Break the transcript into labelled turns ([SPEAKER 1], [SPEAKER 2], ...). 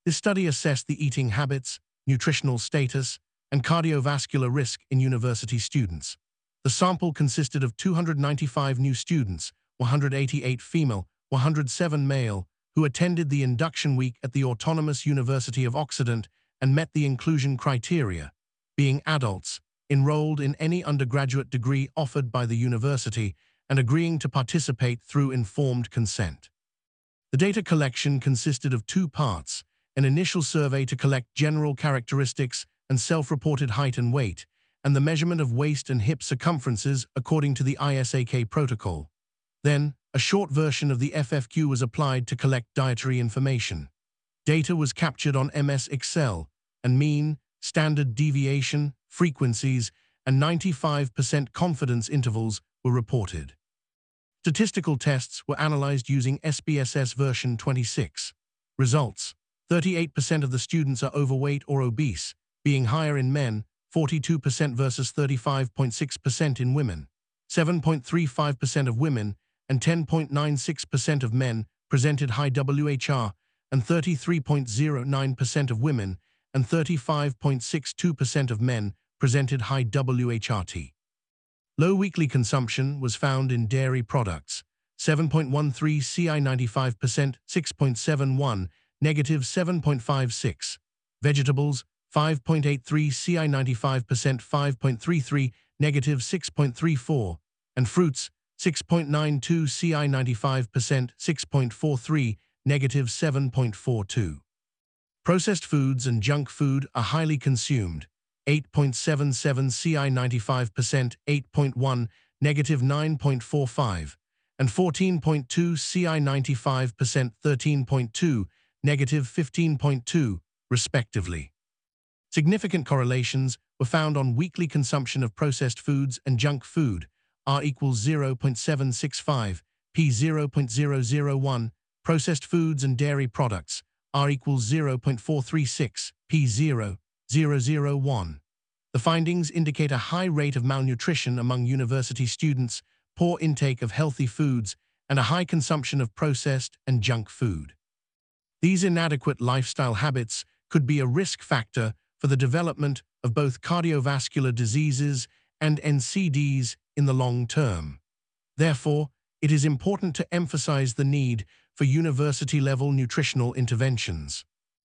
[SPEAKER 1] This study assessed the eating habits, nutritional status, and cardiovascular risk in university students. The sample consisted of 295 new students, 188 female, 107 male, who attended the induction week at the Autonomous University of Occident and met the inclusion criteria, being adults, enrolled in any undergraduate degree offered by the university, and agreeing to participate through informed consent. The data collection consisted of two parts: an initial survey to collect general characteristics and self-reported height and weight, and the measurement of waist and hip circumferences according to the ISAK protocol. Then, a short version of the FFQ was applied to collect dietary information. Data was captured on MS Excel, and mean, standard deviation, frequencies, and 95% confidence intervals were reported. Statistical tests were analyzed using SPSS version 26. Results: 38% of the students are overweight or obese, being higher in men, 42% versus 35.6% in women. 7.35% of women and 10.96% of men presented high WHR, and 33.09% of women and 35.62% of men presented high WHRT. Low weekly consumption was found in dairy products: 7.13 CI 95%, 6.71, negative 7.56. Vegetables: 5.83 CI 95%, 5.33, negative 6.34. And fruits: 6.92 CI 95%, 6.43, negative 7.42. Processed foods and junk food are highly consumed: 8.77 CI 95%, 8.1, negative 9.45, and 14.2 CI 95%, 13.2, negative 15.2, respectively. Significant correlations were found on weekly consumption of processed foods and junk food, R equals 0.765, P 0.001, processed foods and dairy products, R equals 0.436, P 0.001. The findings indicate a high rate of malnutrition among university students, poor intake of healthy foods, and a high consumption of processed and junk food. These inadequate lifestyle habits could be a risk factor for the development of both cardiovascular diseases and NCDs in the long term. Therefore, it is important to emphasize the need for university-level nutritional interventions.